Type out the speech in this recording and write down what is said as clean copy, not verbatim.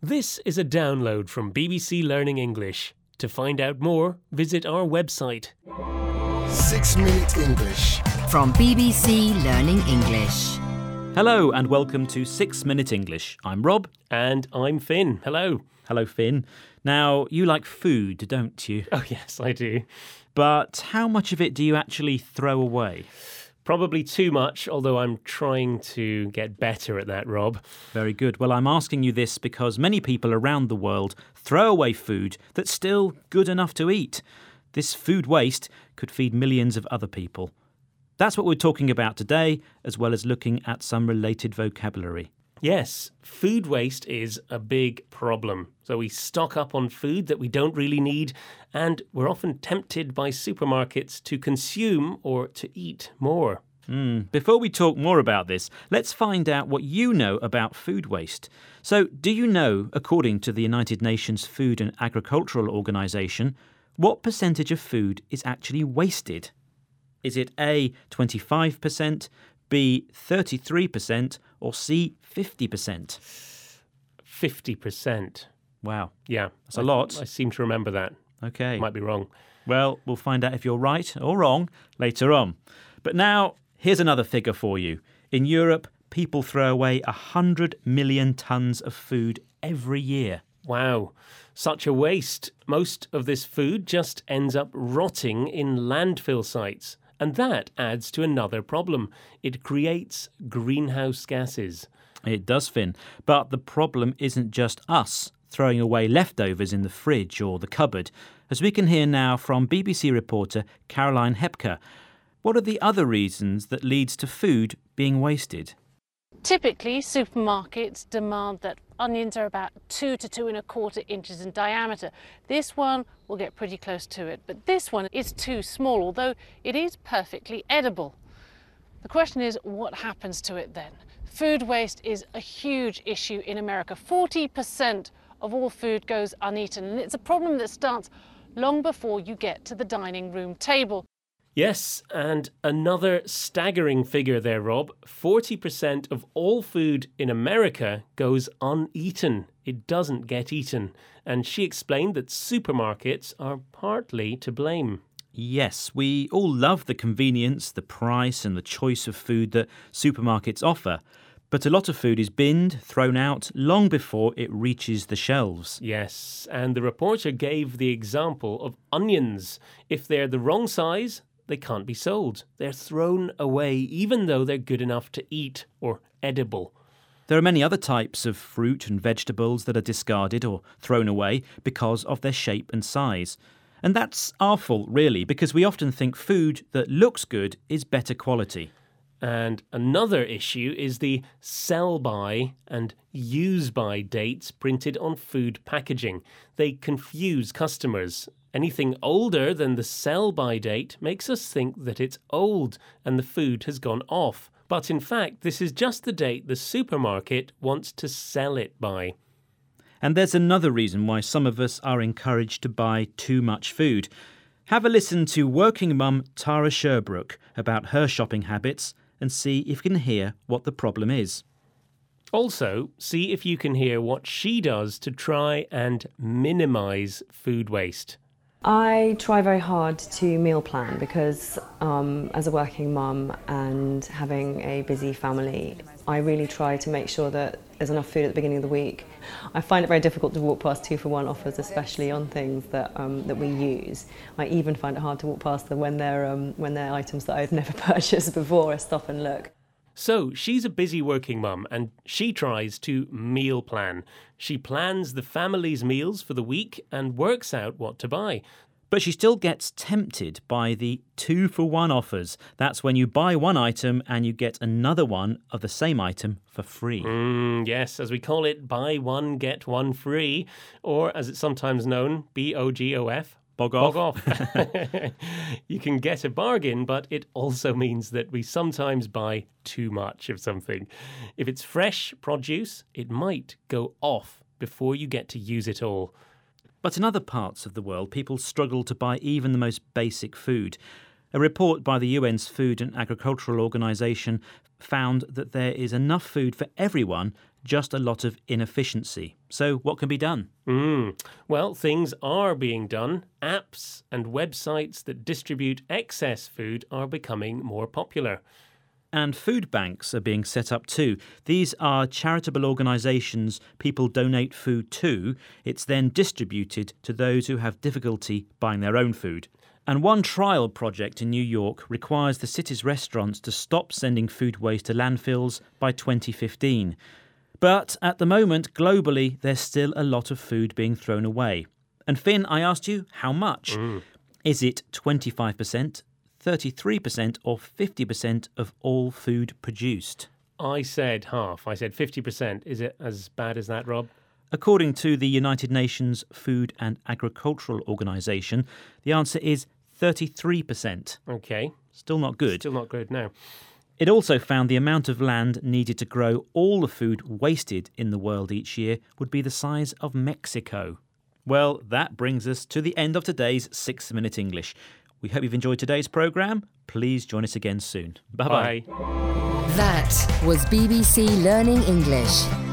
This is a download from BBC Learning English. To find out more, visit our website. 6 Minute English. From BBC Learning English. Hello and welcome to 6 Minute English. I'm Rob. And I'm Finn. Hello. Hello, Finn. Now, you like food, don't you? Oh, yes, I do. But how much of it do you actually throw away? Probably too much, although I'm trying to get better at that, Rob. Very good. Well, I'm asking you this because many people around the world throw away food that's still good enough to eat. This food waste could feed millions of other people. That's what we're talking about today, as well as looking at some related vocabulary. Yes, food waste is a big problem. So we stock up on food that we don't really need, and we're often tempted by supermarkets to consume or to eat more. Before we talk more about this, let's find out what you know about food waste. So, do you know, according to the United Nations Food and Agricultural Organization, what percentage of food is actually wasted? Is it A, 25%, B, 33%, or C, 50%? 50%. Wow. Yeah. That's a lot. I seem to remember that. Okay. Might be wrong. Well, we'll find out if you're right or wrong later on. But now, here's another figure for you. In Europe, people throw away 100 million tonnes of food every year. Wow. Such a waste. Most of this food just ends up rotting in landfill sites. And that adds to another problem. It creates greenhouse gases. It does, Finn. But the problem isn't just us throwing away leftovers in the fridge or the cupboard, as we can hear now from BBC reporter Caroline Hepker. What are the other reasons that leads to food being wasted? Typically, supermarkets demand that onions are about 2 to 2¼ inches in diameter. This one will get pretty close to it, but this one is too small, although it is perfectly edible. The question is, what happens to it then? Food waste is a huge issue in America. 40% of all food goes uneaten, and it's a problem that starts long before you get to the dining room table. Yes, and another staggering figure there, Rob. 40% of all food in America goes uneaten. It doesn't get eaten. And she explained that supermarkets are partly to blame. Yes, we all love the convenience, the price and the choice of food that supermarkets offer. But a lot of food is binned, thrown out, long before it reaches the shelves. Yes, and the reporter gave the example of onions. If they're the wrong size, they can't be sold. They're thrown away even though they're good enough to eat or edible. There are many other types of fruit and vegetables that are discarded or thrown away because of their shape and size. And that's our fault, really, because we often think food that looks good is better quality. And another issue is the sell-by and use-by dates printed on food packaging. They confuse customers. Anything older than the sell-by date makes us think that it's old and the food has gone off. But in fact, this is just the date the supermarket wants to sell it by. And there's another reason why some of us are encouraged to buy too much food. Have a listen to working mum Tara Sherbrooke about her shopping habits and see if you can hear what the problem is. Also, see if you can hear what she does to try and minimise food waste. I try very hard to meal plan because as a working mum and having a busy family, I really try to make sure that there's enough food at the beginning of the week. I find it very difficult to walk past 2-for-1 offers, especially on things that we use. I even find it hard to walk past them when they're items that I've never purchased before. I stop and look. So, she's a busy working mum and she tries to meal plan. She plans the family's meals for the week and works out what to buy. But she still gets tempted by the 2-for-1 offers. That's when you buy one item and you get another one of the same item for free. Yes, as we call it, buy one, get one free. Or, as it's sometimes known, BOGOF. Bog off. Bog off. You can get a bargain, but it also means that we sometimes buy too much of something. If it's fresh produce, it might go off before you get to use it all. But in other parts of the world, people struggle to buy even the most basic food. A report by the UN's Food and Agricultural Organization found that there is enough food for everyone just a lot of inefficiency. So what can be done? Well, things are being done. Apps and websites that distribute excess food are becoming more popular. And food banks are being set up too. These are charitable organisations people donate food to. It's then distributed to those who have difficulty buying their own food. And one trial project in New York requires the city's restaurants to stop sending food waste to landfills by 2015. But at the moment, globally, there's still a lot of food being thrown away. And Finn, I asked you, how much? Is it 25%, 33% or 50% of all food produced? I said half. I said 50%. Is it as bad as that, Rob? According to the United Nations Food and Agricultural Organization, the answer is 33%. Okay. Still not good. Still not good, no. It also found the amount of land needed to grow all the food wasted in the world each year would be the size of Mexico. Well, that brings us to the end of today's 6 Minute English. We hope you've enjoyed today's programme. Please join us again soon. Bye-bye. Bye. That was BBC Learning English.